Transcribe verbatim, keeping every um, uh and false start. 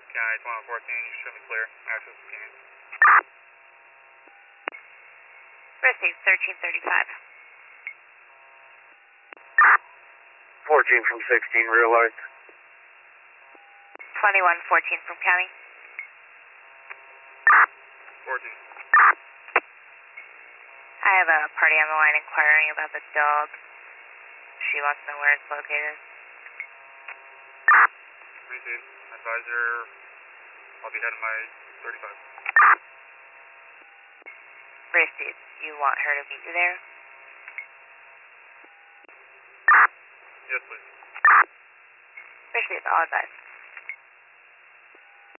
County twenty fourteen, you should be clear. Access is gained. Received thirteen thirty-five. fourteen from sixteen, realized. twenty-one fourteen from county. fourteen. I have a party on the line inquiring about the dog. She wants to know where it's located. Received. Advisor, I'll be heading my thirty-five. Received. You want her to meet you there? Yes, please. Received. All advised.